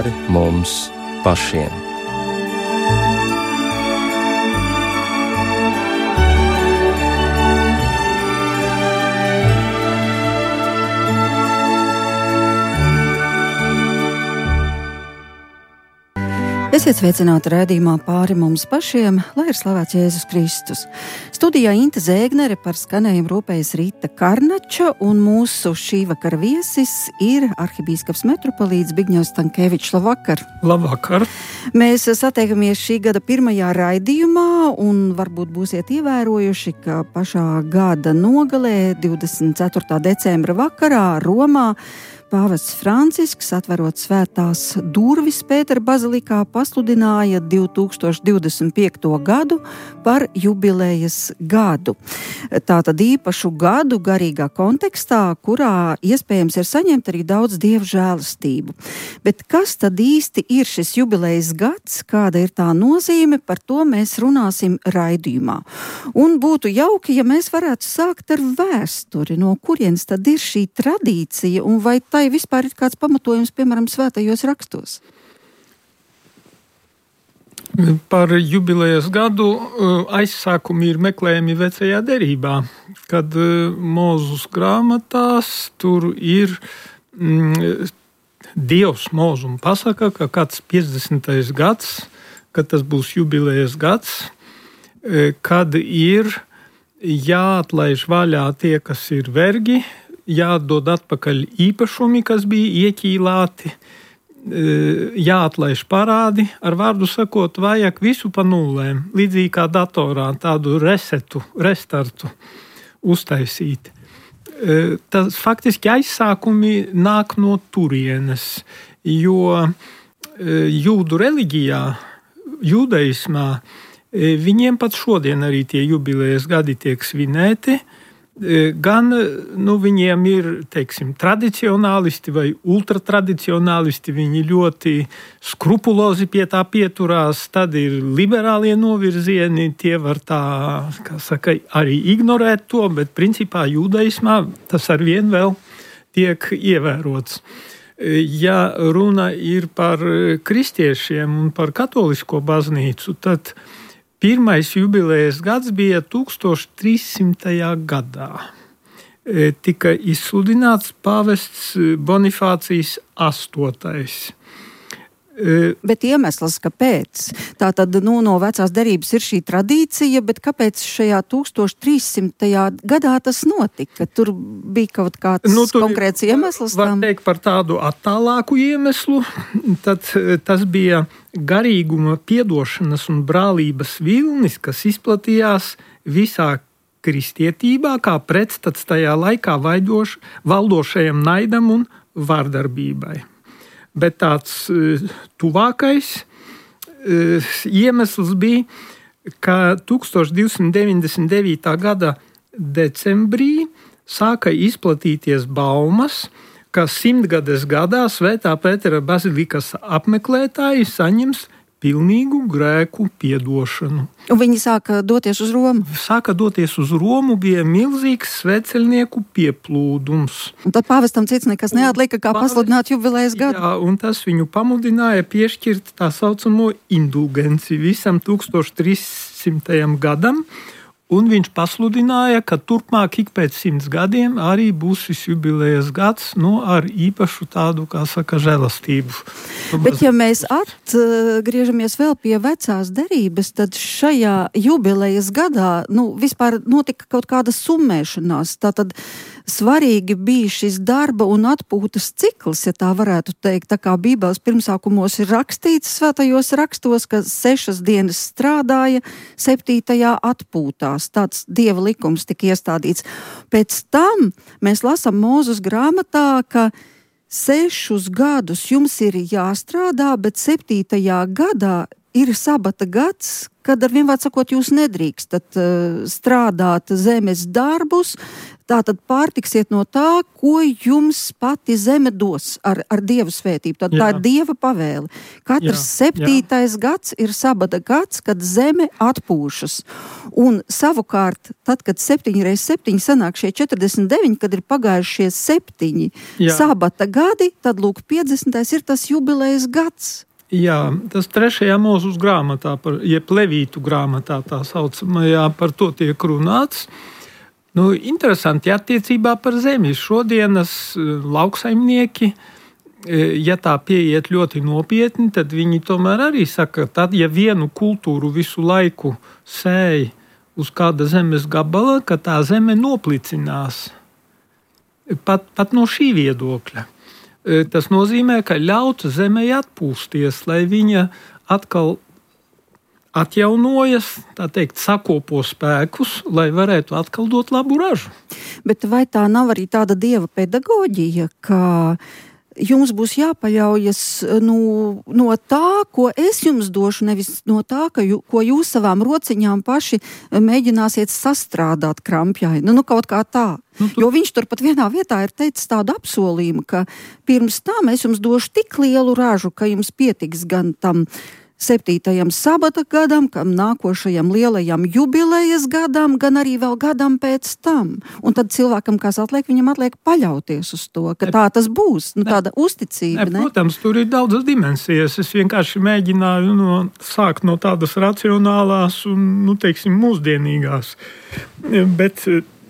pāri mums pašiem. Esiet sveicināti raidījumā pāri mums pašiem, lai ir slavēts Jēzus Kristus. Studijā Inte Zēgnere, par skanējumu rūpējas Rīta Karnača, un mūsu šī vakara viesis ir arhibīskaps metropolīts Zbigņevs Stankevičs. Labvakar! Labvakar! Mēs satiekamies šī gada pirmajā raidījumā, un varbūt būsiet ievērojuši, ka pašā gada nogalē, 24. decembra vakarā, Romā, Pāvests Francisks, atverot svētās durvis Pētera bazilikā, pasludināja 2025. gadu par jubilejas gadu. Tātad īpašu gadu garīgā kontekstā, kurā iespējams ir saņemt arī daudz dievu žēlastību. Bet kas tad īsti ir šis jubilejas gads, kāda ir tā nozīme, par to mēs runāsim raidījumā. Un būtu jauki, ja mēs varētu sākt ar vēsturi, no kurienes tad ir šī tradīcija, un vai tai vispār ir kāds pamatojums, piemēram, svētajos rakstos? Par jubilejas gadu aizsākumi ir meklējami vecajā derībā, kad Mūzus grāmatās tur ir Dievs Mūzum pasaka, ka kāds 50. gads, kad tas būs jubilejas gads, kad ir jāatlaiž vaļā tie, kas ir vergi, jādod atpakaļ īpašumi, kas bija ieķīlāti, jāatlaiž parādi, ar vārdu sakot, vajag visu pa nulēm, līdzīgi kā datorā, tādu restartu uztaisīt. Tas faktiski aizsākumi nāk no turienes, jo jūdu reliģijā, judaismā, viņiem pat šodien arī tie jubilejas gadi tiek svinēti, gan viņiem ir, teiksim, tradicionālisti vai ultratradicionālisti, viņi ļoti skrupulozi pie tā pieturās, tad ir liberālie novirzieni, tie var tā, kā saka, arī ignorēt to, bet principā judaismā tas arvien vēl tiek ievērots. Ja runa ir par kristiešiem un par katolisko baznīcu, tad pirmais jubilejas gads bija 1300. gadā. Tika izsludināts pāvests Bonifācijs VIII. Bet iemesls, kāpēc? Tātad, no vecās derības ir šī tradīcija, bet kāpēc šajā 1300. gadā tas notika? Tur bija kaut kāds konkrēts iemesls tam? Var teikt par tādu attālāku iemeslu, tad tas bija garīguma piedošanas un brālības vilnis, kas izplatījās visā kristietībā, kā pretstats tajā laikā valdošajam naidam un vārdarbībai. Bet tāds tuvākais iemesls bija, ka 1299. gada decembrī sāka izplatīties baumas, ka 100. gadā Svētā Pētera bazilikas apmeklētāji saņems pilnīgu grēku piedošanu. Un viņi sāka doties uz Romu? Sāka doties uz Romu, bija milzīgs sveceļnieku pieplūdums. Un tad pāvestam cits nekas neatlika, kā pasludināt jubilejas gadu? Jā, un tas viņu pamudināja piešķirt tā saucamo indulgenci visam 1300. gadam, un viņš pasludināja, ka turpmāk ik pēc 100 gadiem arī būs šis jubilejas gads, ar īpašu tādu, kā saka, žēlastību. Bet ja mēs atgriežamies vēl pie vecās derības, tad šajā jubilejas gadā, vispār notika kaut kāda summēšanās. Tātad svarīgi bija šis darba un atpūtas cikls, ja tā varētu teikt, tā kā Bībeles pirmsākumos ir rakstīts svētajos rakstos, ka 6 dienas strādāja, 7. atpūtās. Tāds Dieva likums tika iestādīts. Pēc tam mēs lasām Mūzus grāmatā, ka 6 gadus jums ir jāstrādā, bet 7. gadā ir sabata gads, kad ar vienvārds sakot, jūs nedrīkstat strādāt zemes darbus, tātad pārtiksiet no tā, ko jums pati zeme dos ar Dievu svētību. Tad tā ir Dieva pavēle. Katrs 7. gads ir sabata gads, kad zeme atpūšas. Un savukārt, tad, kad 7 reiz 7 sanāk šie 49, kad ir pagājušie 7 sabata gadi, tad lūk 50. ir tas jubilejas gads. Jā, tas 3. Mūzes grāmatā, jeb Levītu grāmatā tā saucamajā, par to tiek runāts. Interesanti attiecībā par zemi. Šodienas lauksaimnieki, ja tā pieiet ļoti nopietni, tad viņi tomēr arī saka, tad, ja vienu kultūru visu laiku sēj uz kāda zemes gabala, ka tā zeme noplicinās. Pat no šī viedokļa. Tas nozīmē, ka ļaut zemei atpūsties, lai viņa atkal atjaunojas, tā teikt, sakopo spēkus, lai varētu atkal dot labu ražu. Bet vai tā nav arī tāda Dieva pedagoģija, ka jums būs jāpaļaujas no tā, ko es jums došu, nevis no tā, ko jūs savām rociņām paši mēģināsiet sastrādāt krampjai. Kaut kā tā. Jo viņš turpat vienā vietā ir teicis tādu apsolījumu, ka pirms tam es jums došu tik lielu ražu, ka jums pietiks gan tam 7. sabata gadam, kam nākošajam lielajam jubilejas gadam, gan arī vēl gadam pēc tam. Un tad cilvēkam, kas atliek, viņam atliek paļauties uz to, ka tā tas būs. Tāda uzticība, ne? Protams, tur ir daudzas dimensijas. Es vienkārši mēģināju sākt no tādas racionālās un, teiksim, mūsdienīgās. Bet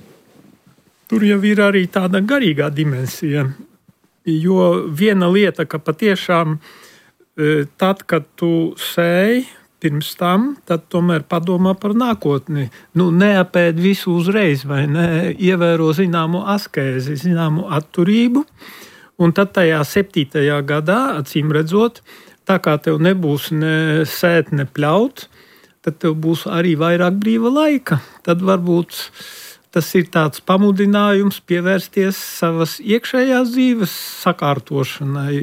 tur jau ir arī tāda garīgā dimensija. Jo viena lieta, ka patiešām tad, kad tu sēji pirms tam, tad tomēr padomā par nākotni. Neapēd visu uzreiz, vai ne? Ievēro zināmu askēzi, zināmu atturību. Un tad tajā 7. gadā, acīm redzot, tā kā tev nebūs ne sēt, ne pļaut, tad tev būs arī vairāk brīva laika. Tad varbūt tas ir tāds pamudinājums pievērsties savas iekšējās dzīves sakārtošanai,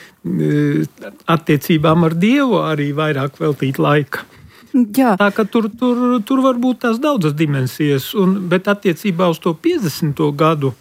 attiecībām ar Dievu arī vairāk veltīt laika. Jā. Tā ka tur var būt tās daudzas dimensijas, bet attiecībā uz to 50. gadu,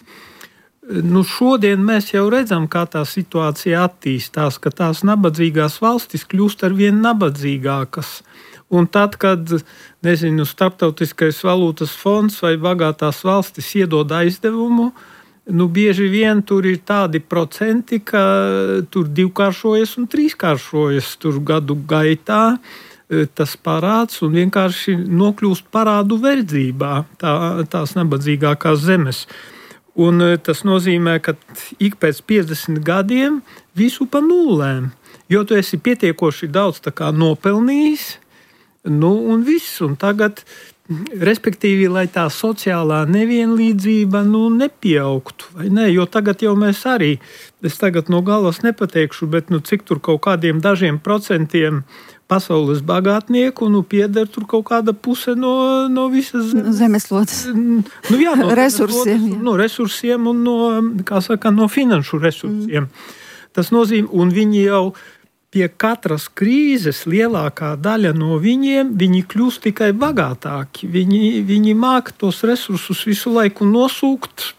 šodien mēs jau redzam, kā tā situācija attīstās, ka tās nabadzīgās valstis kļūst arvien nabadzīgākas. Un tad, kad, Starptautiskais valūtas fonds vai bagātās valstis iedod aizdevumu, bieži vien tur ir tādi procenti, ka tur 2-kāršojas un 3-kāršojas tur gadu gaitā tas parāds un vienkārši nokļūst parādu verdzībā tās nabadzīgākās zemes. Un tas nozīmē, ka ik pēc 50 gadiem visu pa nulēm, jo tu esi pietiekoši daudz tā kā nopelnījis, un viss, un tagad, respektīvi, lai tā sociālā nevienlīdzība nepieaugtu, vai ne? Jo tagad jau mēs arī, es tagad no galas nepateikšu, bet cik tur kaut kādiem dažiem procentiem pasaules bagātnieku, pieder tur kaut kāda puse no visas zemeslodes resursiem. No resursiem un no finanšu resursiem. Tas nozīmē, un viņi jau pie katras krīzes lielākā daļa no viņiem, viņi kļūst tikai bagātāki. Viņi māk tos resursus visu laiku nosūkt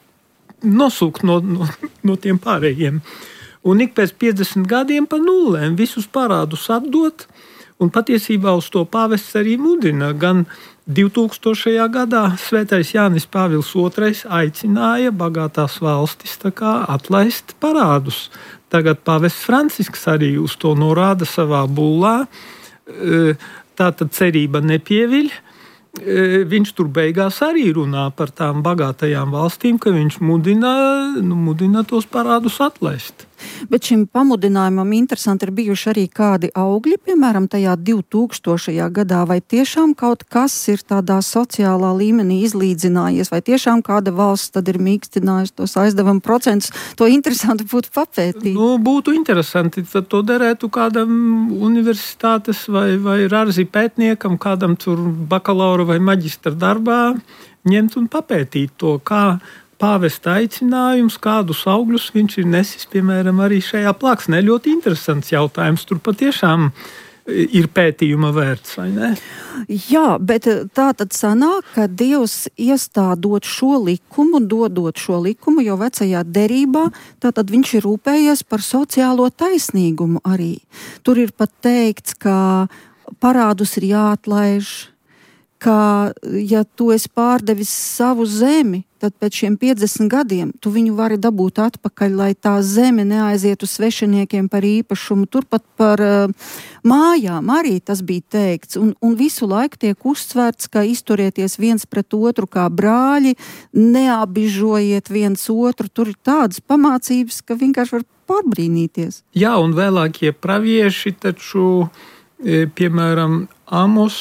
no tiem pārējiem. Un ik pēc 50 gadiem pa nulēm visus parādus atdot, un patiesībā uz to pāvests arī mudina. Gan 2000. gadā Svētais Jānis Pāvils II aicināja bagātās valstis atlaist parādus. Tagad pāvests Francisks arī uz to norāda savā bullā. Tātad cerība nepieviļ. Viņš tur beigās arī runā par tām bagātajām valstīm, ka viņš mudina tos parādus atlaist. Bet šim pamudinājumam interesanti ir bijuši arī kādi augļi, piemēram, tajā 2000. gadā, vai tiešām kaut kas ir tādā sociālā līmenī izlīdzinājies, vai tiešām kāda valsts tad ir mīkstinājusi tos aizdevumu procentus. To interesanti būtu papētīt. Būtu interesanti, tad to derētu kādam universitātes vai rarzi pētniekam, kādam tur bakalaura vai maģistra darbā ņemt un papētīt to, kā pāvesta aicinājums, kādus augļus viņš ir nesis, piemēram, arī šajā plāksnē. Ļoti interesants jautājums. Tur patiešām ir pētījuma vērts, vai ne? Jā, bet tā tad sanāk, ka Dievs iestādot šo likumu, dodot šo likumu jau vecajā derībā, tātad viņš ir rūpējies par sociālo taisnīgumu arī. Tur ir pat teikts, ka parādus ir jāatlaiž, ka, ja tu esi pārdevis savu zemi, tad pēc šiem 50 gadiem tu viņu vari dabūt atpakaļ, lai tā zeme neaizietu svešiniekiem par īpašumu. Turpat par mājām arī tas bija teikts. Un visu laiku tiek uzsvērts, ka izturieties viens pret otru kā brāļi, neabižojiet viens otru. Tur ir tādas pamācības, ka vienkārši var pārbrīnīties. Jā, un vēlākie pravieši taču, piemēram, Amos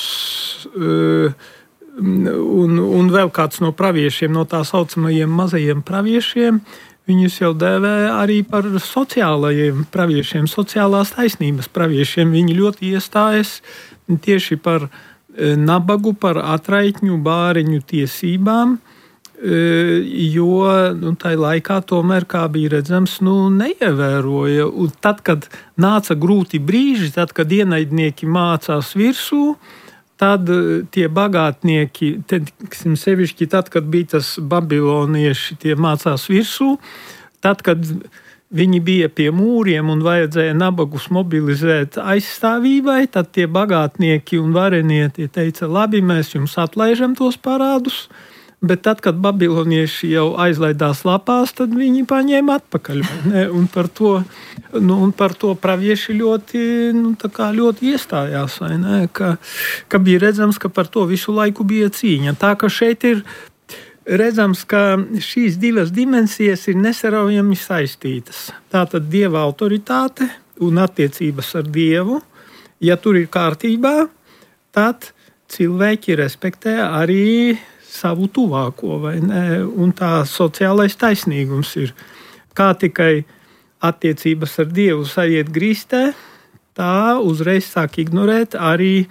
un vēl kāds no praviešiem, no tā saucamajiem mazajiem praviešiem, viņus jau dēvē arī par sociālajiem praviešiem, sociālās taisnības praviešiem. Viņi ļoti iestājas tieši par nabagu, par atraitņu bāriņu tiesībām, jo tai laikā tomēr, kā bija redzams, neievēroja. Un tad, kad nāca grūti brīži, tad, kad ienaidnieki mācās virsū, tad tie bagātnieki, sevišķi tad, kad bija tas babilonieši, tie mācās virsū, tad, kad viņi bija pie mūriem un vajadzēja nabagus mobilizēt aizstāvībai, tad tie bagātnieki un varenie tie teica, labi, mēs jums atlaižam tos parādus, bet tad, kad babilonieši jau aizlaidās lapās, tad viņi paņēma atpakaļ. Un par to pravieši ļoti iestājās, vai ne? Ka bija redzams, ka par to visu laiku bija cīņa. Tā ka šeit ir redzams, ka šīs divas dimensijas ir nesaraujami saistītas. Tātad Dieva autoritāte un attiecības ar Dievu, ja tur ir kārtībā, tad cilvēki respektē arī savu tuvāko, vai ne? Un tā sociālais taisnīgums ir. Kā tikai attiecības ar Dievu sajiet grīstē, tā uzreiz sāk ignorēt arī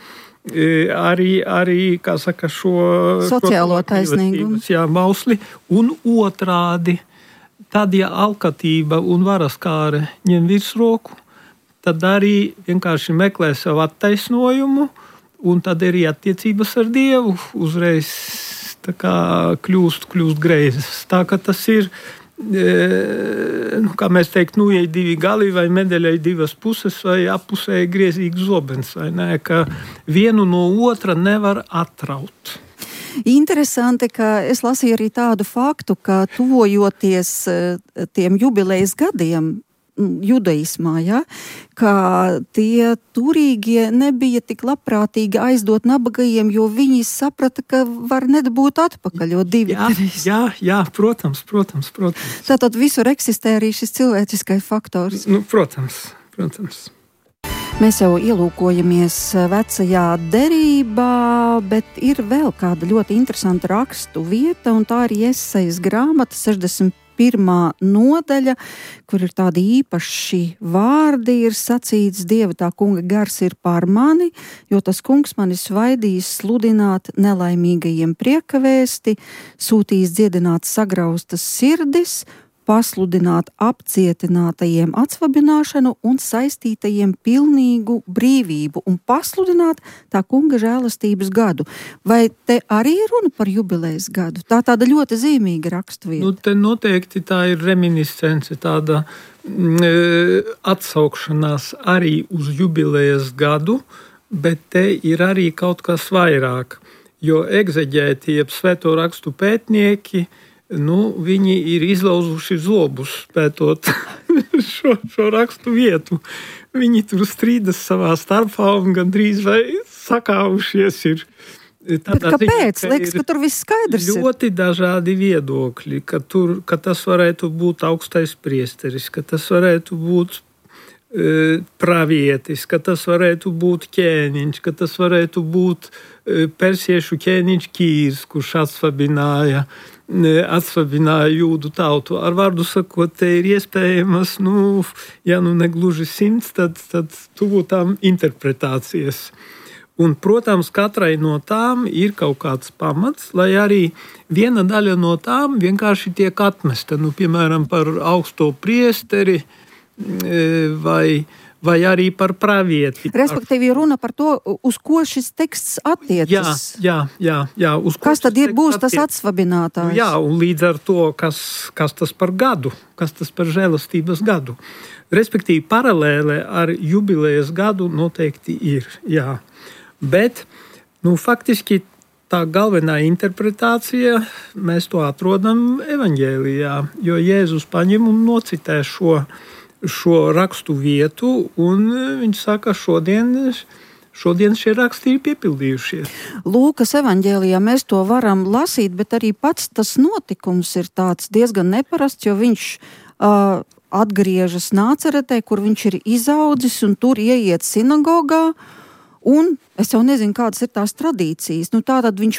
kā saka, šo sociālo taisnīgumu. Jā, mausli. Un otrādi, tad, ja alkatība un varaskāre ņem virsroku, tad arī vienkārši meklē savu attaisnojumu, un tad arī attiecības ar Dievu uzreiz tā kā kļūst greizes. Tā ka tas ir, kā mēs teikt, ja divi gali vai medaļai divas puses vai appusēji griezīgs zobens, vai ne, ka vienu no otra nevar atraut. Interesanti, ka es lasīju arī tādu faktu, ka tuvojoties tiem jubilejas gadiem judaismā, ja, ka tie turīgie nebija tik labprātīgi aizdot nabagajiem, jo viņi saprata, ka var nedabūt atpakaļ, jo divi. Jā, protams. Tātad visur eksistē arī šis cilvēciskais faktors. Protams. Mēs jau ielūkojamies vecajā derībā, bet ir vēl kāda ļoti interesanta rakstu vieta, un tā ir Jesajas grāmata 61. nodaļa, kur ir tādi īpaši vārdi, ir sacīts, Dieva tā kunga gars ir pār mani, jo tas kungs mani svaidīs sludināt nelaimīgajiem priekavēsti, sūtīs dziedināt sagraustas sirdis, pasludināt apcietinātajiem atsvabināšanu un saistītajiem pilnīgu brīvību un pasludināt tā kunga žēlastības gadu. Vai te arī ir runa par jubilejas gadu? Tā tāda ļoti zīmīga raksturvieta. Te noteikti tā ir reminiscence, tāda atsaukšanās arī uz jubilejas gadu, bet te ir arī kaut kas vairāk, jo egzeģēti, jeb svēto rakstu pētnieki, viņi ir izlauzuši zobus pētot šo rakstu vietu. Viņi tur strīdas savā starpā un gandrīz vai sakāvušies ir. Bet kāpēc? Liekas, ka tur viss skaidrs ir. Ļoti dažādi viedokļi, ka tas varētu būt augstais priesteris, ka tas varētu būt pravietis, ka tas varētu būt ķēniņš, ka tas varētu būt persiešu ķēniņš Kīrs, kurš atsvabināja jūdu tautu. Ar vārdu sakot, te ir iespējamas, ja negluži 100, tad tuvu tām interpretācijas. Un, protams, katrai no tām ir kaut kāds pamats, lai arī viena daļa no tām vienkārši tiek atmesta. Piemēram, par augsto priesteri vai vai arī par pravieti. Respektīvi, runa par to, uz ko šis teksts attiecas. Jā. Kas tad būs tas atsvabinātājs? Jā, un līdz ar to, kas tas par gadu, kas tas par žēlastības gadu. Respektīvi, paralēle ar jubilejas gadu noteikti ir, jā. Bet, faktiski, tā galvenā interpretācija, mēs to atrodam evaņģēlijā, jo Jēzus paņem un nocitē šo rakstu vietu, un viņš saka, šodien šie raksti ir piepildījušies. Lūkas evaņģēlijā mēs to varam lasīt, bet arī pats tas notikums ir tāds diezgan neparasts, jo viņš atgriežas Nāceretē, kur viņš ir izaudzis, un tur ieiet sinagogā. Un es jau nezinu, kādas ir tās tradīcijas. Tātad viņš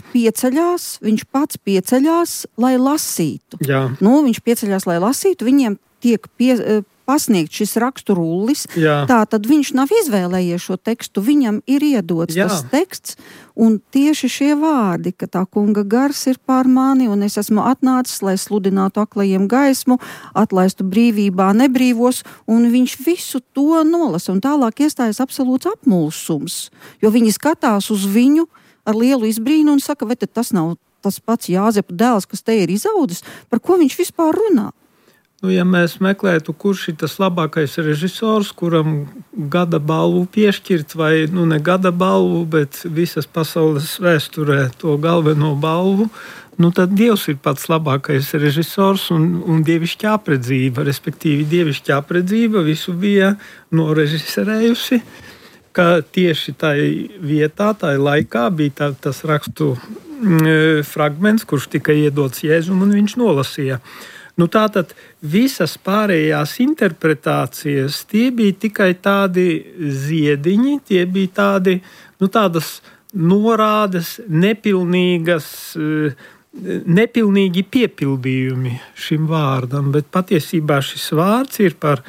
pats pieceļās, lai lasītu. Jā. Viņš pieceļās, lai lasītu, viņiem tiek pasniegt šis raksturullis. Tātad viņš nav izvēlējies šo tekstu, viņam ir iedots tas teksts, un tieši šie vārdi, ka tā kunga gars ir pār mani, un es esmu atnācis, lai sludinātu aklajiem gaismu, atlaistu brīvībā nebrīvos, un viņš visu to nolasa, un tālāk iestājas absolūts apmulsums, jo viņi skatās uz viņu ar lielu izbrīnu un saka, vai tas nav tas pats Jāzepa dēls, kas te ir izaudzis, par ko viņš vispār runā? Ja mēs meklētu, kurš ir tas labākais režisors, kuram gada balvu piešķirt, vai ne gada balvu, bet visas pasaules vēsturē to galveno balvu, tad Dievs ir pats labākais režisors un dievišķā apredzība, respektīvi dievišķā apredzība visu bija norežiserējusi, ka tieši tai vietā, tai laikā bija tas rakstu fragments, kurš tika iedots Jēzum un viņš nolasīja. Tātad visas pārējās interpretācijas, tie bija tikai tādi ziediņi, tie bija tādas norādes, nepilnīgi piepildījumi šim vārdam, bet patiesībā šis vārds ir par,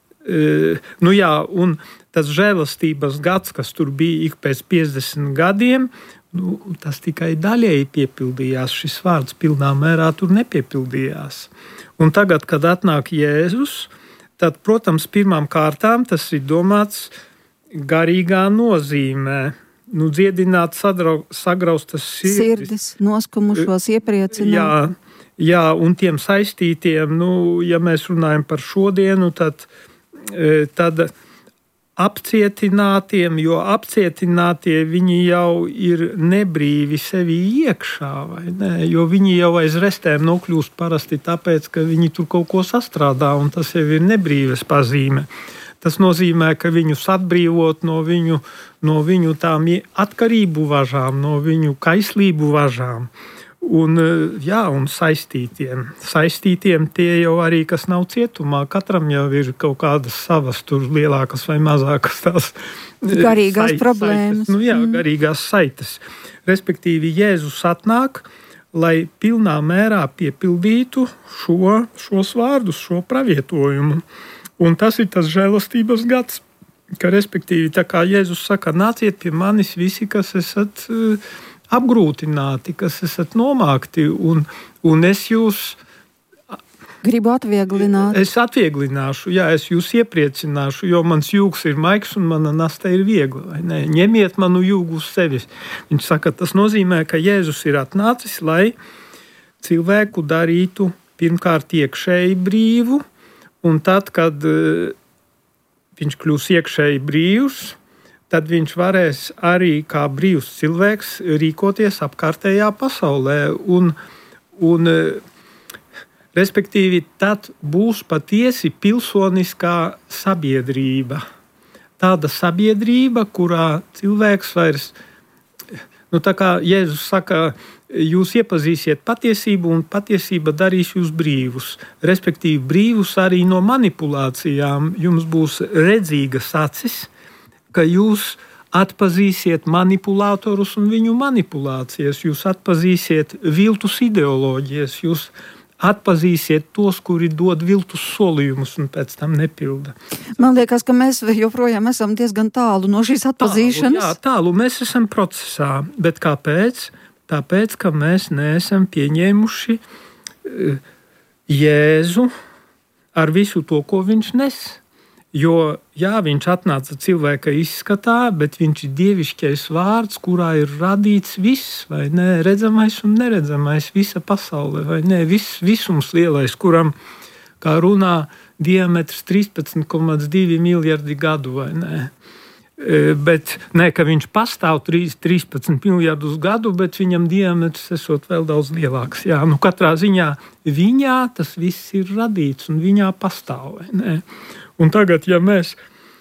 un tas žēlastības gads, kas tur bija ik pēc 50 gadiem, tas tikai daļēji piepildījās, šis vārds pilnā mērā tur nepiepildījās. Un tagad, kad atnāk Jēzus, tad, protams, pirmām kārtām tas ir domāts garīgā nozīmē. Dziedināt sagraustas sirdis, noskumušos iepriecināt. Jā, un tiem saistītiem, ja mēs runājam par šodienu, tad apcietinātiem, jo apcietinātie viņi jau ir nebrīvi sevi iekšā, vai ne? Jo viņi jau aiz restēm nokļūst parasti tāpēc, ka viņi tur kaut ko sastrādā, un tas jau ir nebrīves pazīme. Tas nozīmē, ka viņus atbrīvot no viņu tām atkarību važām, no viņu kaislību važām. Un saistītiem. Saistītiem tie jau arī, kas nav cietumā, katram jau ir kaut kādas savas tur lielākas vai mazākas tās garīgās problēmas. Garīgās saites. Respektīvi, Jēzus atnāk, lai pilnā mērā piepildītu šos vārdus, šo pravietojumu. Un tas ir tas žēlastības gads, ka respektīvi, tā kā Jēzus saka, nāciet pie manis visi, kas esat apgrūtināti, kas esat nomākti, un es jūs gribu atvieglināt. Es atvieglināšu, es jūs iepriecināšu, jo mans jūgs ir maigs un mana nasta ir viegla. Ņemiet manu jūgu uz sevis. Viņš saka, tas nozīmē, ka Jēzus ir atnācis, lai cilvēku darītu pirmkārt iekšēji brīvu, un tad, kad viņš kļūs iekšēji brīvs, tad viņš varēs arī kā brīvs cilvēks rīkoties apkārtējā pasaulē. Un respektīvi, tad būs patiesi pilsoniskā sabiedrība. Tāda sabiedrība, kurā cilvēks vairs, tā kā Jēzus saka, jūs iepazīsiet patiesību, un patiesība darīs jūs brīvus. Respektīvi, brīvus arī no manipulācijām. Jums būs redzīgas acis, ka jūs atpazīsiet manipulātorus un viņu manipulācijas, jūs atpazīsiet viltus ideoloģijas, jūs atpazīsiet tos, kuri dod viltus solījumus un pēc tam nepilda. Man liekas, ka mēs joprojām esam diezgan tālu no šīs atpazīšanas. Tālu mēs esam procesā, bet kāpēc? Tāpēc, ka mēs neesam pieņēmuši Jēzu ar visu to, ko viņš nes. Jo, jā, viņš atnāca cilvēka izskatā, bet viņš ir dievišķais vārds, kurā ir radīts viss, vai ne, redzamais un neredzamais, visa pasaule, vai ne, visums lielais, kuram, kā runā, diametrs 13,2 miljardi gadu, vai ne. Bet ne, ka viņš pastāv 13 miljardus gadu, bet viņam diametrs esot vēl daudz lielāks. Jā, nu katrā ziņā viņā tas viss ir radīts un viņā pastāv, vai ne. Un tagad, ja mēs,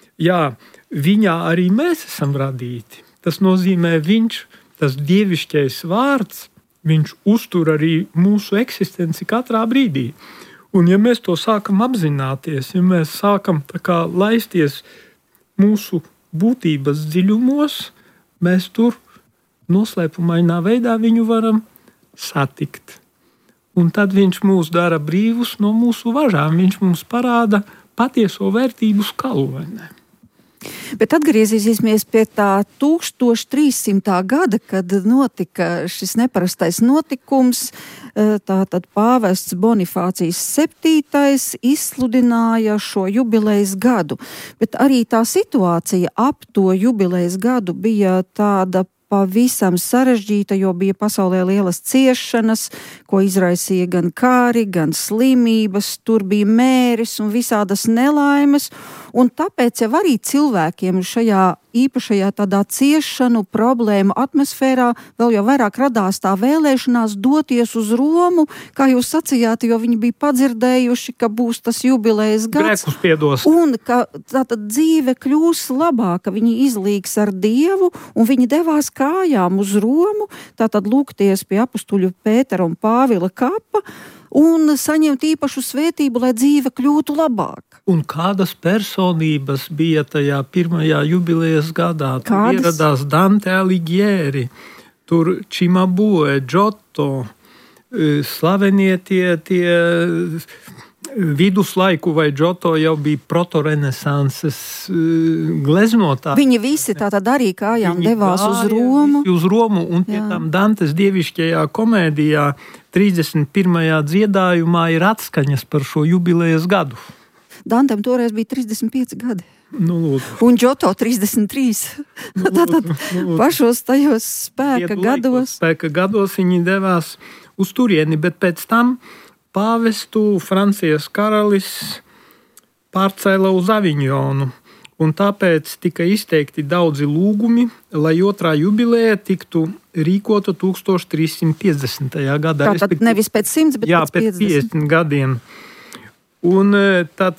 viņā arī mēs esam radīti, tas nozīmē viņš, tas dievišķais vārds, viņš uztur arī mūsu eksistenci katrā brīdī. Un ja mēs to sākam apzināties, ja mēs sākam tā kā laisties mūsu būtības dziļumos, mēs tur noslēpumainā veidā viņu varam satikt. Un tad viņš mūs dara brīvus no mūsu važām, viņš mums parāda patieso vērtību skalu, vai ne? Bet atgriezīsimies pie tā 1300. gada, kad notika šis neparastais notikums. Tātad pāvests Bonifācijs VII izsludināja šo jubilejas gadu. Bet arī tā situācija ap to jubilejas gadu bija tāda pavisam sarežģīta, jo bija pasaulē lielas ciešanas, ko izraisīja gan kāri, gan slimības, tur bija mēris un visādas nelaimes, un tāpēc jau arī cilvēkiem šajā īpašajā tādā ciešanu problēmu atmosfērā vēl jau vairāk radās tā vēlēšanās doties uz Romu, kā jūs sacījāt, jo viņi bija padzirdējuši, ka būs tas jubilejas gads. Grēkus piedos. Un ka tātad dzīve kļūs labāka, viņi izlīgs ar Dievu, un viņi devās kājām uz Romu, tātad lūgties pie apustuļu Pētera un Pāvila kapa, un saņemt īpašu svētību, lai dzīve kļūtu labāka. Un kādas personības bija tajā pirmajā jubilejas gadā? Tur ieradās Dante Alighieri, tur Cimabue, Giotto, slavenie tie viduslaiku vai Giotto jau bija protorenesanses gleznotāji. Viņi visi tātad arī kājām devās uz Romu. Uz Romu, un pie tam Dantes dievišķajā komēdijā 31. dziedājumā ir atskaņas par šo jubilejas gadu. Dantem toreiz bija 35 gadi. Nu, lūdzu. Un Giotto 33. Tātad pašos tajos spēka gados viņi devās uz turieni, bet pēc tam pāvestu Francijas karalis pārcēla uz Aviņonu. Un tāpēc tika izteikti daudzi lūgumi, lai otrā jubileja tiktu rīkota 1350. gadā. Tātad nevis pēc 100, bet pēc 50 gadiem. Un tad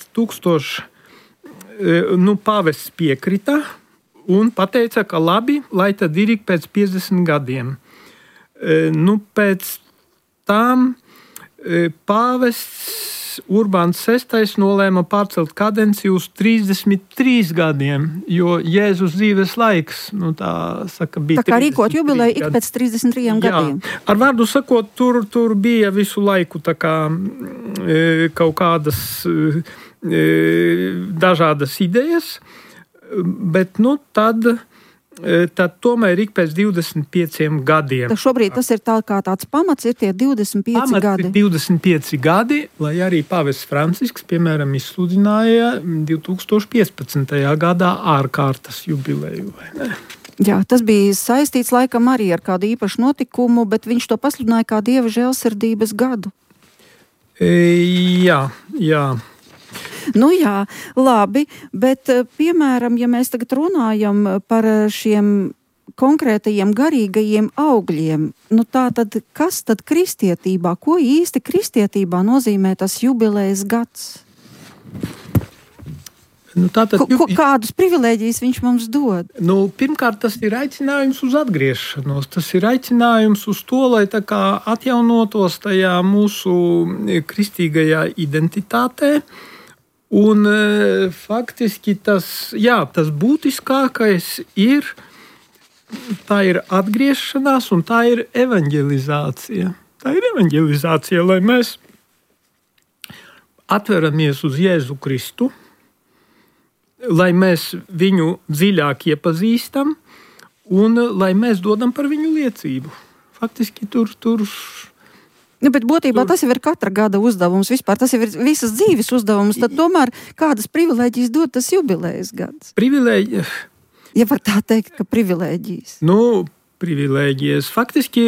pāvests piekrita un pateica, ka labi, lai tad ir pēc 50 gadiem. Pēc tam pāvests Urbāns VI nolēma pārcelt kadenci uz 33 gadiem, jo Jēzus dzīves laiks, bija tā kā rīkot jubileju ik pēc 33 gadiem. Ar vārdu sakot, tur bija visu laiku tā kā kaut kādas dažādas idejas, bet tad tomēr ik pēc 25 gadiem. Tad šobrīd tas ir tāds pamats, ir tie 25 gadi. 25 gadi, lai arī pāvests Francisks, piemēram, izsludināja 2015. gadā ārkārtas jubileju, vai ne? Jā, tas bija saistīts laikam arī ar kādu īpašu notikumu, bet viņš to pasludināja kā Dieva žēlsirdības gadu. Jā. Nu jā, labi, bet piemēram, ja mēs tagad runājam par šiem konkrētajiem garīgajiem augļiem, tātad kas tad kristietībā, ko īsti kristietībā nozīmē tas jubilejas gads? Kādus privilēģijas viņš mums dod? Pirmkārt, tas ir aicinājums uz atgriešanos. Tas ir aicinājums uz to, lai tā kā atjaunotos tajā mūsu kristīgajā identitātē. Un faktiski tas būtiskākais ir atgriešanās un tā ir evanģelizācija. Tā ir evanģelizācija, lai mēs atveramies uz Jēzu Kristu, lai mēs viņu dziļāk iepazīstam un lai mēs dodam par viņu liecību. Faktiski tur. Bet būtībā tas jau ir katra gada uzdevums vispār, tas jau ir visas dzīves uzdevums, tad tomēr kādas privilēģijas dod tas jubilejas gads? Ja var tā teikt, ka privilēģijas. Privilēģijas. Faktiski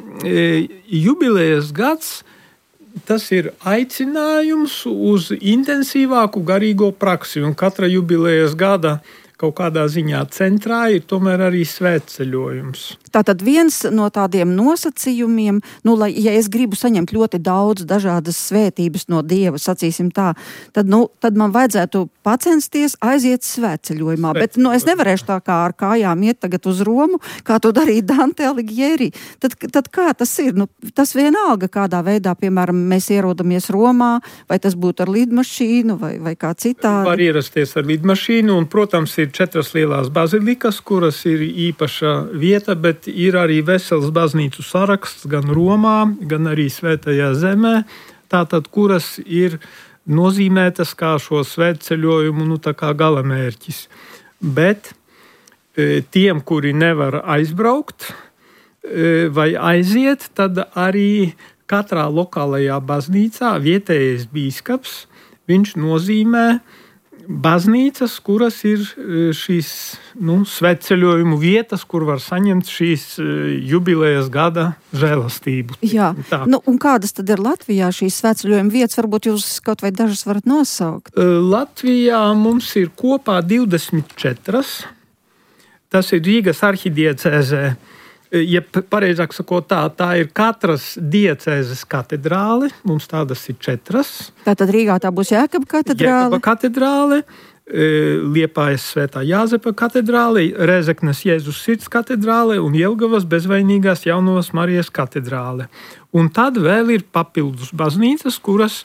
jubilejas gads, tas ir aicinājums uz intensīvāku garīgo praksi, un katra jubilejas gada kaut kādā ziņā centrā ir tomēr arī svētceļojums. Tātad viens no tādiem nosacījumiem, ja es gribu saņemt ļoti daudz dažādas svētības no Dieva, sacīsim tā, tad man vajadzētu pacensties aiziet svētceļojumā. Bet es nevarēšu tā kā ar kājām iet tagad uz Romu, kā to darīja Dante Alighieri. Tad kā tas ir? Tas vienalga, kādā veidā, piemēram, mēs ierodamies Romā, vai tas būtu ar lidmašīnu, vai kā citādi. Var ierasties ar lidmašīnu, un, protams, ir 4 lielās bazilikas, kuras ir īpaša vieta, bet ir arī vesels baznīcu saraksts gan Romā, gan arī Svētajā zemē, tātad kuras ir nozīmētas kā šo svētceļojumu tā kā galamērķis. Bet tiem, kuri nevar aizbraukt vai aiziet, tad arī katrā lokālajā baznīcā vietējais bīskaps, viņš nozīmē baznīcas, kuras ir šīs svētceļojumu vietas, kur var saņemt šīs jubilejas gada žēlastību. Jā, un kādas tad ir Latvijā šīs svētceļojuma vietas? Varbūt jūs kaut vai dažas varat nosaukt? Latvijā mums ir kopā 24. Tas ir Rīgas arhidiecēzē. Ja pareizāk sakot tā ir katras diecēzes katedrāle, mums tādas ir 4. Tātad Rīgā tā būs Jēkaba katedrāle? Jēkaba katedrāle, Liepājas Svētā Jāzepa katedrāle, Rēzeknes Jēzus Sirds katedrāle un Jelgavas Bezvainīgās Jaunavas Marijas katedrāle. Un tad vēl ir papildus baznīcas, kuras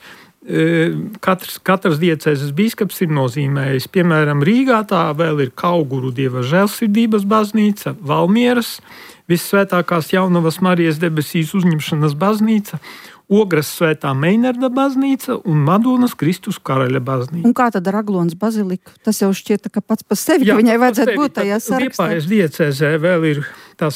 katras diecēzes bīskaps ir nozīmējis. Piemēram, Rīgā tā vēl ir Kauguru Dieva žēlsirdības baznīca, Valmieras Vissvētākās Jaunavas Marijas debesīs uzņemšanas baznīca, Ogras Svētā Meinarda baznīca un Madonas Kristus Karaļa baznīca. Un kā tad ar Aglonas baziliku? Tas jau šķiet, ka pats par sevi, ka viņai vajadzētu būt tajā sarakstā. Liepājas diecēzē vēl ir tā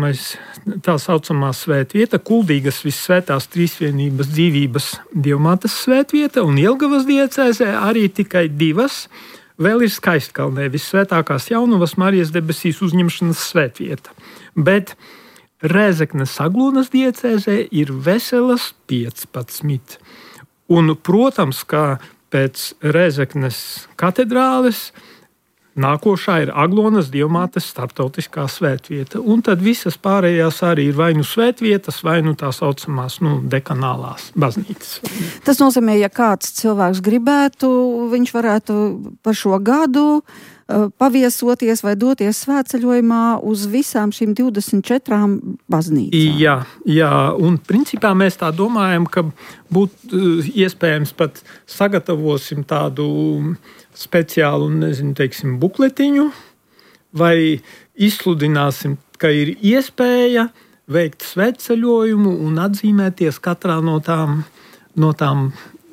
saucamā svētvieta, Kuldīgas Vissvētās Trīsvienības dzīvības Dievmātes svētvieta, un Jelgavas diecēzē arī tikai 2. Vēl ir Skaistkalnē Vissvētākās Jaunavas Marijas debesīs uzņemšanas svētvieta. Bet Rēzeknes Aglonas diecēzē ir veselas 15. Un, protams, kā pēc Rēzeknes katedrāles nākošā ir Aglonas Dievmātes starptautiskā svētvieta. Un tad visas pārējās arī ir vai nu svētvietas, vai nu tā saucamās dekanālās baznīcas. Tas nozīmē, ja kāds cilvēks gribētu, viņš varētu par šo gadu paviesoties vai doties svētceļojumā uz visām šīm 24 baznīcām. Jā, un principā mēs tā domājam, ka būtu iespējams pat sagatavosim tādu speciālu, bukletiņu, vai izsludināsim, ka ir iespēja veikt svētceļojumu un atzīmēties katrā no tām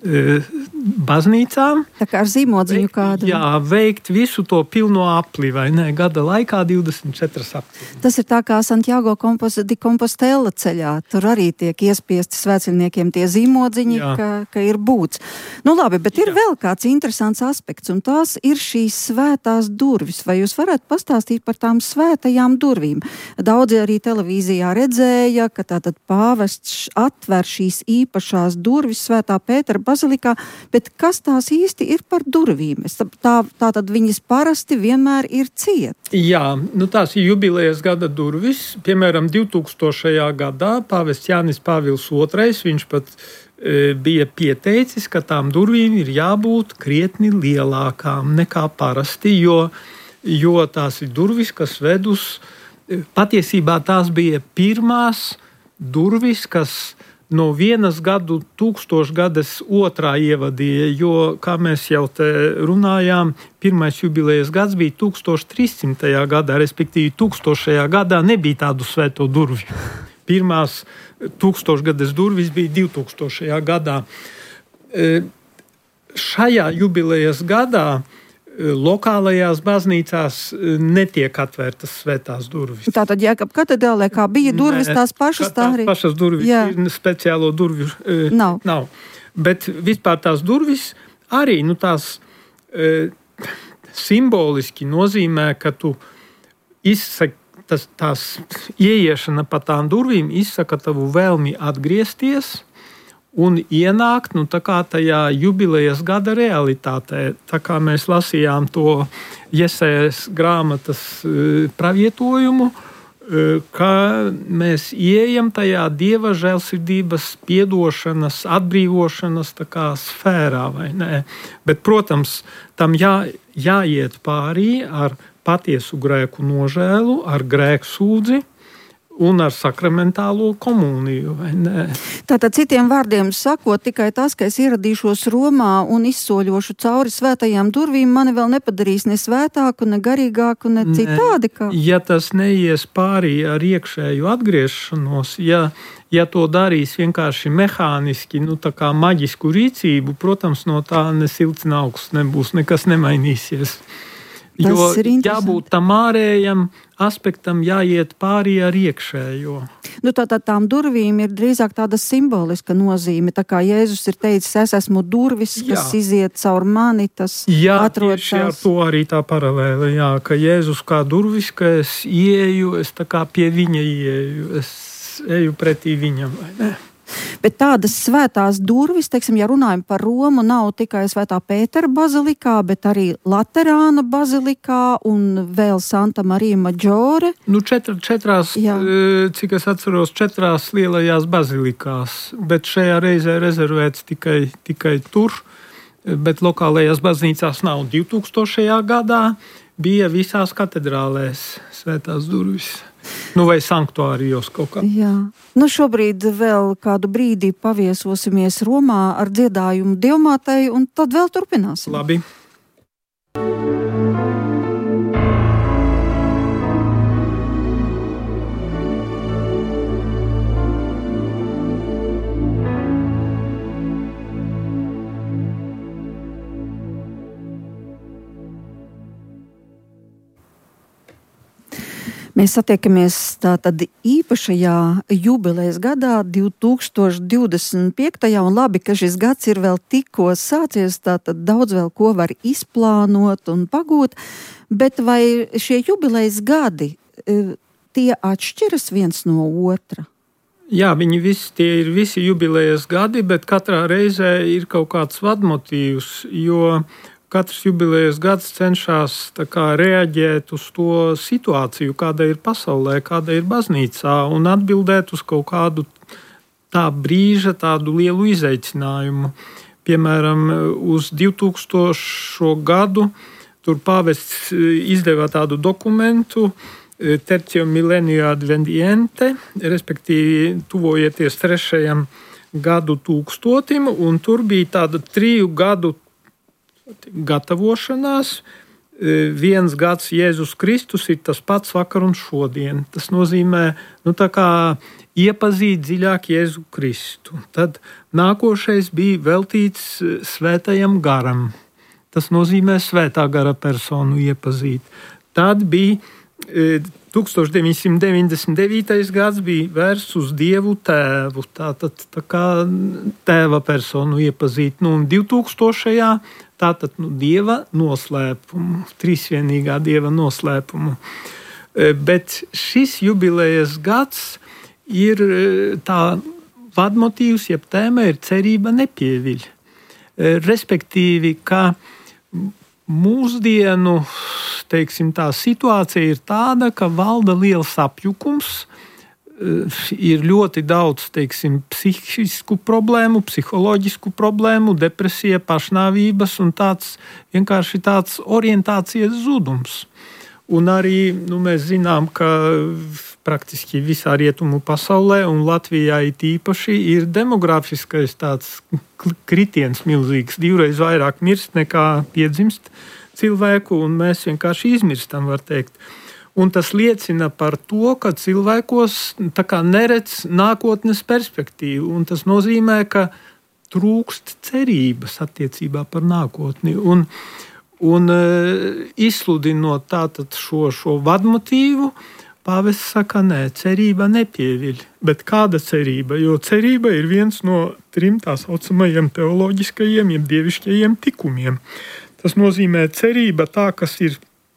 baznīcām. Tā kā ar zīmodziņu kādu. Jā, veikt visu to pilno apli, vai ne? Gada laikā 24 apli. Tas ir tā kā Santiago de Compostela ceļā. Tur arī tiek iespiesti svētceļniekiem tie zīmodziņi, ka ir būts. Labi, bet ir vēl kāds interesants aspekts, un tās ir šīs svētās durvis. Vai jūs varētu pastāstīt par tām svētajām durvīm? Daudzi arī televīzijā redzēja, ka tātad pāvests atver šīs īpašās durvis Svētā Pētera bazilikā, bet kas tās īsti ir par durvīm? Tātad viņas parasti vienmēr ir ciet. Jā, tās ir jubilejas gada durvis. Piemēram, 2000. gadā pāvests Jānis Pāvils II, viņš pat bija pieteicis, ka tām durvīm ir jābūt krietni lielākām nekā parasti, jo tās ir durvis, kas ved uz... Patiesībā tās bija pirmās durvis, kas no vienas gadu tūkstošgades otrā ievadīja, jo, kā mēs jau te runājām, pirmais jubilejas gads bija 1300. gadā, respektīvi 1000. gadā nebija tādu svēto durvju. Pirmās tūkstošgades durvis bija 2000. gadā. Šajā jubilejas gadā lokālajās baznīcās netiek atvērtas svētās durvis. Tātad Jēkab katedrālē, kā bija durvis, tās pašas tā arī? Tās pašas durvis, speciālo durvju nav. Bet vispār tās durvis arī, tās simboliski nozīmē, ka tu izsaki, tās ieiešana pa tām durvīm izsaka tavu vēlmi atgriezties un ienākt, tā kā tajā jubilejas gada realitātē. Tā kā mēs lasījām to Jesajas grāmatas pravietojumu, ka mēs ieejam tajā Dieva žēlsirdības, piedošanas, atbrīvošanas tā kā sfērā, vai ne? Bet, protams, tam jāiet pārī ar patiesu grēku nožēlu, ar grēku sūdzi un ar sakramentālo komuniju, vai ne? Tātad citiem vārdiem sakot, tikai tas, ka es ieradīšos Romā un izsoļošu cauri svētajām durvīm, mani vēl nepadarīs ne svētāku, ne garīgāku, ne citādi. Ja tas neies pārī ar iekšēju atgriešanos, ja to darīs vienkārši mehāniski, tā kā maģisku rīcību, protams, no tā ne silts ne augsts nebūs, nekas nemainīsies. Jo jābūt tam ārējam aspektam, jāiet pārī ar iekšējo. Tātad tām durvīm ir drīzāk tāda simboliska nozīme, tā kā Jēzus ir teicis, es esmu durvis, kas iziet caur mani, tas atrod tās. Jā, to arī tā paralēle, ka Jēzus kā durvis, ka es ieeju, es tā kā pie viņa ieeju, es eju pretī viņam, vai ne? Bet tādas svētās durvis, teiksim, ja runājam par Romu, nav tikai Svētā Pētera bazilikā, bet arī Laterāna bazilikā un vēl Santa Marija Maģore. Četrās, cik es atceros, 4 lielajās bazilikās, bet šajā reizē rezervēts tikai tur, bet lokālajās baznīcās nav. 2000. gadā bija visās katedrālēs svētās durvis. Vai sanktuārijos kaut kā. Jā. Šobrīd vēl kādu brīdi paviesosimies Romā ar dziedājumu Dievmātei, un tad vēl turpināsim. Labi. Mēs satiekamies tātad īpašajā jubilejas gadā 2025. un labi, ka šis gads ir vēl tikko sācies, tātad daudz vēl ko var izplānot un pagūt, bet vai šie jubilejas gadi, tie atšķiras viens no otra? Jā, tie ir visi jubilejas gadi, bet katrā reizē ir kaut kāds vadmotīvs, jo katrs jubilejas gads cenšas reaģēt uz to situāciju, kāda ir pasaulē, kāda ir baznīcā, un atbildēt uz kaut kādu tā brīža tādu lielu izaicinājumu. Piemēram, uz 2000. gadu tur pāvests izdeva tādu dokumentu Tertio Millennio Adveniente, respektīvi tuvojieties 3. gadu tūkstotim, un tur bija tāda 3 gadu gatavošanās. 1 gads Jēzus Kristus ir tas pats vakar un šodien. Tas nozīmē, tā kā iepazīt dziļāk Jēzu Kristu. Tad nākošais bija veltīts svētajam garam. Tas nozīmē svētā gara personu iepazīt. Tad bija 1999. gads bija vērsts uz Dievu tēvu, tātad tā kā tēva personu iepazīt. Un 2000. tātad Dieva noslēpumu, trīsvienīgā Dieva noslēpumu. Bet šis jubilejas gads ir tā vadmotīvs, jeb tēma ir cerība nepieviļ. Respektīvi, ka mūsdienu, tā situācija ir tāda, ka valda liels apjukums, ir ļoti daudz, psihisku problēmu, psiholoģisku problēmu, depresija, pašnāvības un vienkārši tāds orientācijas zudums. Un arī mēs zinām, ka praktiski visā rietumu pasaulē un Latvijā īpaši ir demografiskais tāds kritiens milzīgs, 2 vairāk mirst nekā piedzimst cilvēku, un mēs vienkārši izmirstam, var teikt. Un tas liecina par to, ka cilvēkos neredz nākotnes perspektīvu, un tas nozīmē, ka trūkst cerības attiecībā par nākotni. Un izsludinot tātad šo vadmotīvu, pāvests saka, nē, cerība nepieviļ. Bet kāda cerība? Jo cerība ir viens no 3 tā saucamajiem teoloģiskajiem, jeb dievišķajiem tikumiem. Tas nozīmē cerība tā, kas ir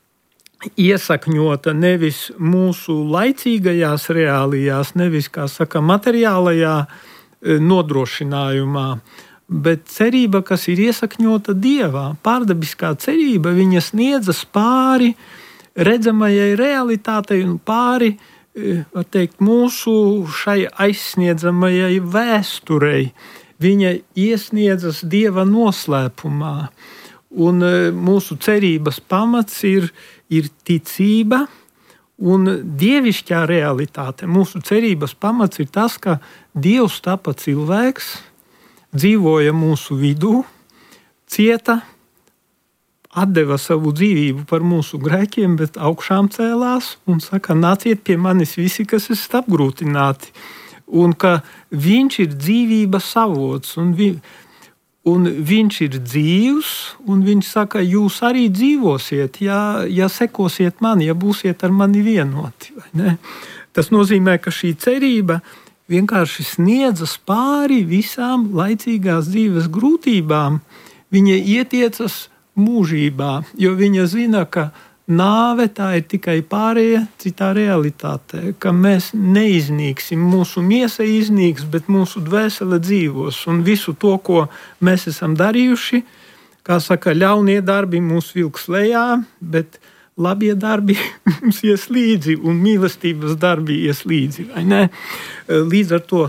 iesakņota nevis mūsu laicīgajās reālijās, nevis, kā saka, materiālajā nodrošinājumā, bet cerība, kas ir iesakņota Dievā. Pārdabiskā cerība, viņa sniedzas pāri redzamajai realitātei un pāri, var teikt, mūsu šai aizsniedzamajai vēsturei. Viņa iesniedzas Dieva noslēpumā. Un mūsu cerības pamats ir ticība un dievišķā realitāte. Mūsu cerības pamats ir tas, ka Dievs tapa cilvēks, dzīvoja mūsu vidū, cieta, atdeva savu dzīvību par mūsu grēkiem, bet augšām cēlās un saka, nāciet pie manis visi, kas esat apgrūtināti. Un ka viņš ir dzīvības avots, un viņš ir dzīvs, un viņš saka, jūs arī dzīvosiet, ja sekosiet mani, ja būsiet ar mani vienoti. Vai ne? Tas nozīmē, ka šī cerība vienkārši sniedzas pāri visām laicīgās dzīves grūtībām. Viņa ietiecas mūžībā, jo viņa zina, ka nāve tā ir tikai pārējā citā realitātē, ka mēs neiznīksim, mūsu miesa iznīks, bet mūsu dvēsele dzīvos. Un visu to, ko mēs esam darījuši, kā saka, ļaunie darbi mūs vilks lejā, bet labie darbi mums ies līdzi un mīlestības darbi ies līdzi. Vai ne? Līdz ar to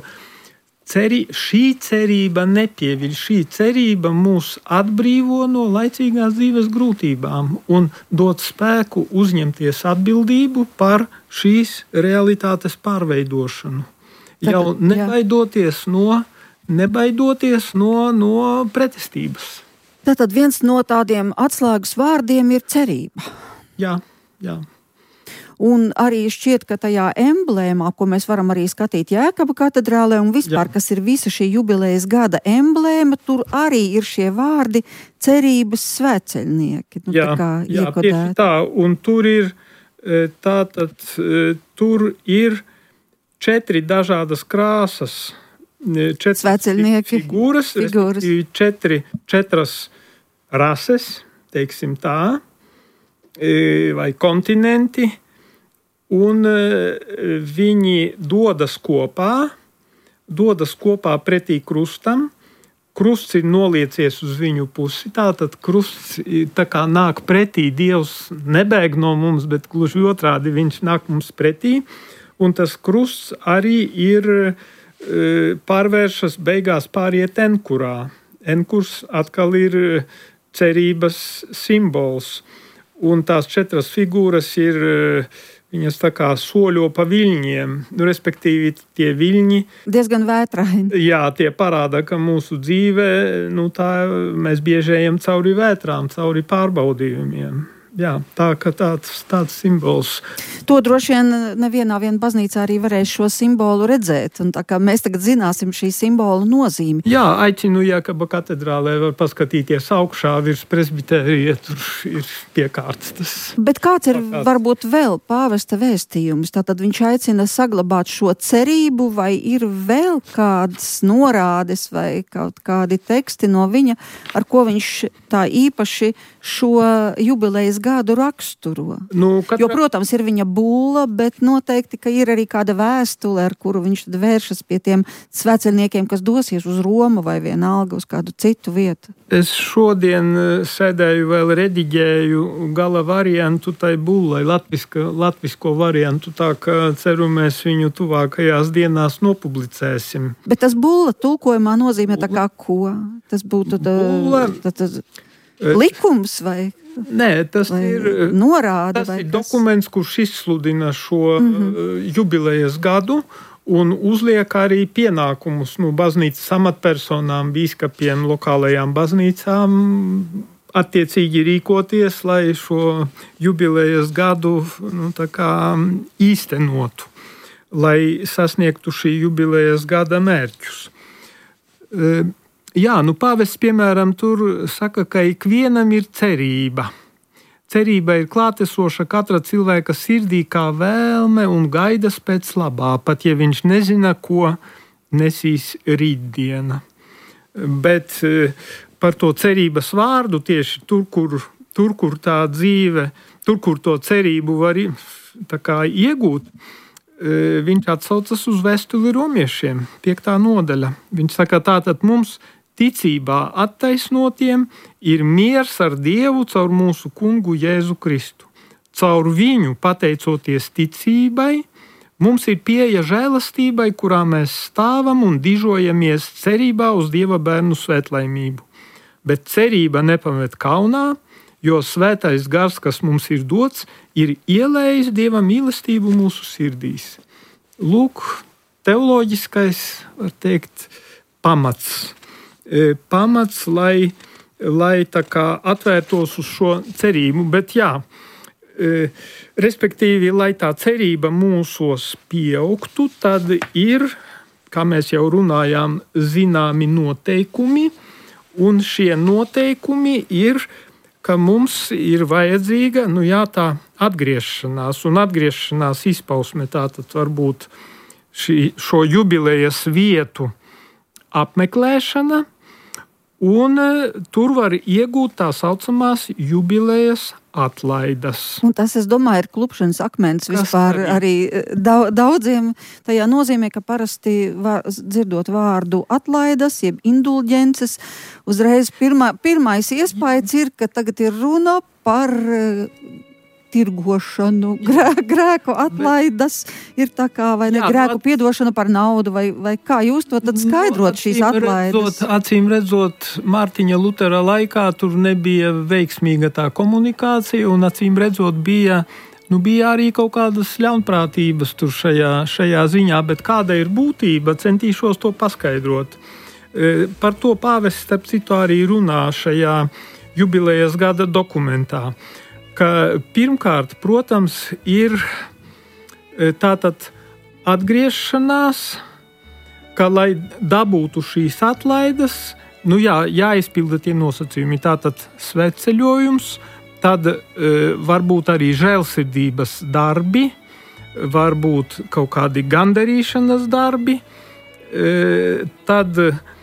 šī cerība nepieviļ, šī cerība mūs atbrīvo no laicīgās dzīves grūtībām un dod spēku uzņemties atbildību par šīs realitātes pārveidošanu. Jau nebaidoties no pretestības. Tātad viens no tādiem atslēgas vārdiem ir cerība. Jā. Un arī šķiet, ka tajā emblēmā, ko mēs varam arī skatīt Jēkaba katedrālē un vispār, kas ir visa šī jubilejas gada emblēma, tur arī ir šie vārdi cerības svētceļnieki. Jā, tieši tā. Un tur ir 4 dažādas krāsas, 4 figūras, 4 rases, teiksim tā, vai kontinenti. Un viņi dodas kopā pretī krustam. Krusts ir noliecies uz viņu pusi. Tātad krusts tā kā nāk pretī. Dievs nebēg no mums, bet gluži otrādi viņš nāk mums pretī. Un tas krusts arī ir pārvēršas beigās pāriet enkurā. Enkurs atkal ir cerības simbols. Un tās 4 figūras ir viņas tā kā soļo pa viļņiem, respektīvi tie viļņi. Diezgan vētraini. Jā, tie parāda, ka mūsu dzīve, mēs bieži ejam cauri vētrām, cauri pārbaudījumiem. Jā, tā ka tāds simbols. To droši vien nevienā baznīcā arī varēs šo simbolu redzēt, un tā kā mēs tagad zināsim šī simbola nozīmi. Jā, aicinu Jēkaba katedrālē var paskatīties augšā virs presbiterija, tur ir piekārts tas. Bet kāds ir varbūt vēl pāvesta vēstījums? Tātad viņš aicina saglabāt šo cerību, vai ir vēl kādas norādes vai kaut kādi teksti no viņa, ar ko viņš tā īpaši šo jubilejas gadu raksturo. Jo, protams, ir viņa bulla, bet noteikti, ka ir arī kāda vēstule, ar kuru viņš tad vēršas pie tiem svētceļniekiem, kas dosies uz Romu vai vienalga uz kādu citu vietu. Es šodien sēdēju vēl rediģēju gala variantu tai bullai, latvisko variantu, tā ka ceru mēs viņu tuvākajās dienās nopublicēsim. Bet tas bulla tulkojumā nozīmē tā kā ko? Tas būtu likums vai? Nē, tas ir norāde. Tas ir dokuments, kurš izsludina šo jubilejas gadu un uzliek arī pienākumus baznīcas amatpersonām, bīskapiem, lokālajām baznīcām attiecīgi rīkoties, lai šo jubilejas gadu īstenotu, lai sasniegtu šī jubilejas gada mērķus. Jā, pāvests, piemēram, tur saka, ka ikvienam ir cerība. Cerība ir klātesoša katra cilvēka sirdī kā vēlme un gaidas pēc labā, pat ja viņš nezina, ko nesīs rītdiena. Bet par to cerības vārdu tieši tur, kur tā dzīve, tur, kur to cerību var iegūt, viņš atsaucas uz vēstuli romiešiem, 5. nodaļa. Viņš saka, tātad mums ticībā attaisnotiem ir miers ar Dievu caur mūsu kungu Jēzu Kristu. Caur viņu, pateicoties ticībai, mums ir pieeja žēlastībai, kurā mēs stāvam un dižojamies cerībā uz Dieva bērnu svētlaimību. Bet cerība nepamet kaunā, jo svētais gars, kas mums ir dots, ir ielējis Dieva mīlestību mūsu sirdīs. Lūk, teoloģiskais, var teikt, pamats, lai tā kā atvērtos uz šo cerību, bet jā, respektīvi, lai tā cerība mūsos pieaugtu, tad ir, kā mēs jau runājām, zināmi noteikumi, un šie noteikumi ir, ka mums ir vajadzīga, tā atgriešanās, un atgriešanās izpausme tātad varbūt šo jubilejas vietu apmeklēšana, un tur var iegūt tā saucamās jubilejas atlaides. Un tas, es domāju, ir klupšanas akmens vispār arī daudziem. Tajā nozīmē, ka parasti dzirdot vārdu atlaides, jeb indulģences, uzreiz pirmais iespējas ir, ka tagad ir runa par tirgošanu, grēku atlaidas, ir tā kā, vai ne, grēku piedošana par naudu, vai kā jūs to tad skaidrot šīs atlaides? Acīm redzot, Mārtiņa Lutera laikā tur nebija veiksmīga tā komunikācija, un acīm redzot bija arī kaut kādas ļaunprātības tur šajā ziņā, bet kāda ir būtība, centīšos to paskaidrot. Par to pāvests, starp citu, arī runā šajā jubilejas gada dokumentā. Ka pirmkārt, protams, ir tātad atgriešanās, ka, lai dabūtu šīs atlaides, jāizpilda tie nosacījumi. Tātad svētceļojums, tad varbūt arī žēlsirdības darbi, varbūt kaut kādi gandarīšanas darbi, tad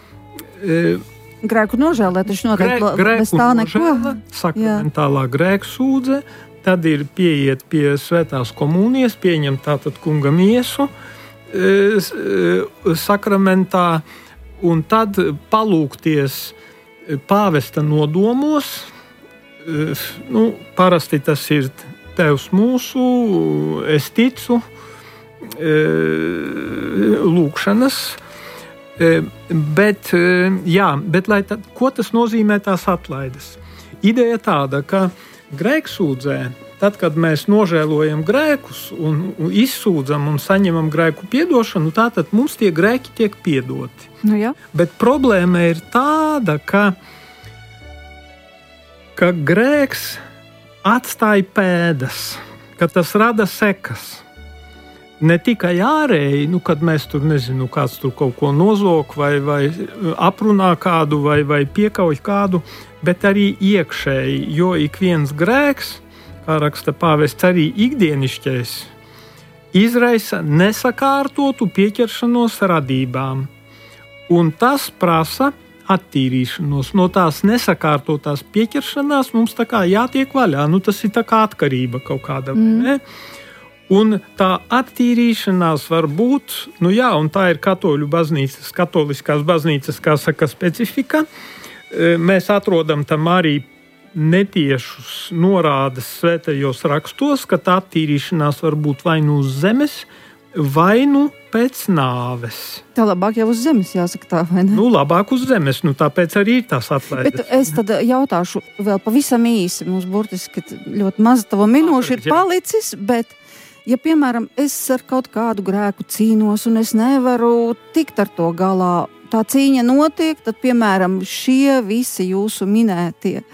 grēku nožēlē, taču noteikti bez tā neko. Sakramentālā grēksūdze, tad ir pieiet pie svētās komunijas, pieņemt tātad kunga miesu sakramentā, un tad palūgties pāvesta nodomos. Parasti tas ir Tevs mūsu, es ticu, lūgšanas. Bet ko tas nozīmē tās atlaides? Ideja tāda, ka grēksūdzē, tad, kad mēs nožēlojam grēkus un izsūdzam un saņemam grēku piedošanu, tātad mums tie grēki tiek piedoti. Bet problēma ir tāda, ka grēks atstāja pēdas, ka tas rada sekas. Ne tikai ārēji, kad mēs tur nezinu, kāds tur kaut ko nozog vai aprunā kādu vai piekauj kādu, bet arī iekšēji, jo ik viens grēks, kā raksta pāvests, arī ikdienišķais, izraisa nesakārtotu pieķeršanos radībām. Un tas prasa attīrīšanos. No tās nesakārtotās pieķeršanās mums tā kā jātiek vaļā. Tas ir tā kā atkarība kaut kāda, ne? Un tā attīrīšanās var būt, un tā ir katoliskās baznīcas, kā saka, specifika. Mēs atrodam tam arī netiešus norādes svētajos rakstos, ka tā attīrīšanās var būt vai uz zemes, vai pēc nāves. Tā labāk jau uz zemes, jāsaka tā, vai ne? Labāk uz zemes, tāpēc arī ir tās atlaides. Bet es tad jautāšu vēl pavisam īsi, mums burtiski ļoti maz tavo minūšu ir palicis, bet ja, piemēram, es ar kaut kādu grēku cīnos un es nevaru tikt ar to galā, tā cīņa notiek, tad, piemēram, šie visi jūsu minētie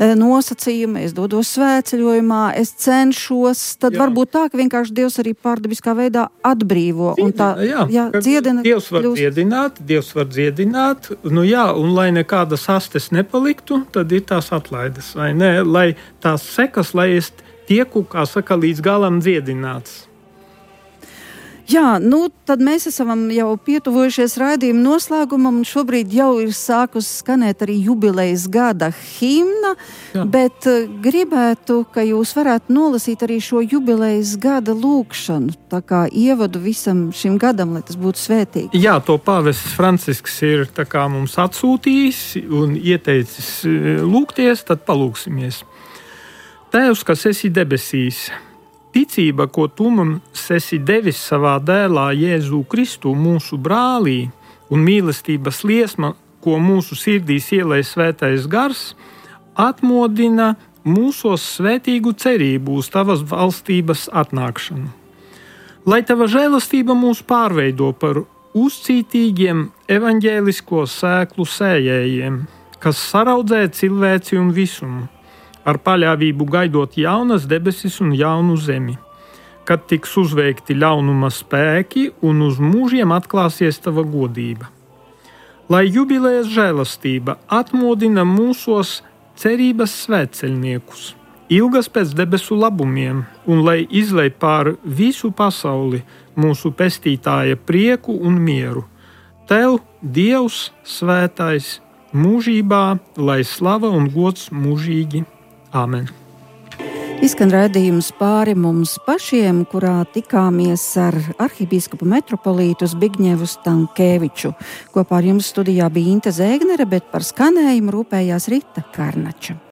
nosacījumi, es dodos svētceļojumā, es cenšos, tad varbūt tā, ka vienkārši Dievs arī pārdabiskā veidā atbrīvo. Dziedina. Dievs var dziedināt, un lai nekādas astes nepaliktu, tad ir tās atlaides, vai ne? Lai tās sekas, lai es tieku, kā saka, līdz galam dziedināts. Jā, tad mēs esam jau pietuvojušies raidījuma noslēgumam, un šobrīd jau ir sākus skanēt arī jubilejas gada himna, bet gribētu, ka jūs varētu nolasīt arī šo jubilejas gada lūgšanu, tā kā ievadu visam šim gadam, lai tas būtu svētīgi. Jā, to pāvests Francisks ir tā kā mums atsūtījis un ieteicis lūgties, tad palūksimies. Tēvs, kas esi debesīs, ticība, ko tu mums esi devis savā dēlā Jēzu Kristu, mūsu brālī, un mīlestības liesma, ko mūsu sirdīs ielej svētais gars, atmodina mūsos svētīgu cerību uz tavas valstības atnākšanu. Lai tava žēlastība mūs pārveido par uzcītīgiem evaņģēlisko sēklu sējējiem, kas saraudzē cilvēci un visumu, ar paļāvību gaidot jaunas debesis un jaunu zemi, kad tiks uzveikti ļaunuma spēki un uz mūžiem atklāsies tava godība. Lai jubilejas žēlastība atmodina mūsos cerības svētceļniekus, ilgas pēc debesu labumiem, un lai izlej pār visu pasauli mūsu pestītāja prieku un mieru. Tev, Dievs svētais, mūžībā, lai slava un gods mūžīgi. Āmen. Izskan raidījums Pāri mums pašiem, kurā tikāmies ar arhibīskapu metropolītu Zbigņevu Stankēviču. Kopā ar jums studijā bija Inte Zēgnere, bet par skanējumu rūpējās Rita Karnača.